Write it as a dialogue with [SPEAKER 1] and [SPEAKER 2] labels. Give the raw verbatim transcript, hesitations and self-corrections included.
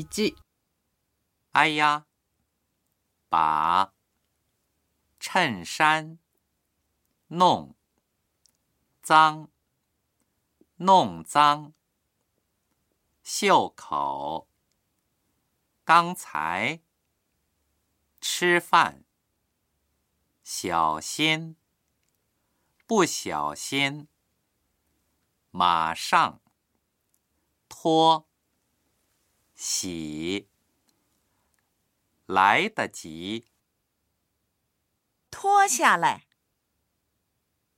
[SPEAKER 1] 字。
[SPEAKER 2] 哎呀，把衬衫弄脏，弄脏。袖口，刚才吃饭，小心，不小心，马上，脱，洗，来得及。
[SPEAKER 3] 脱下来。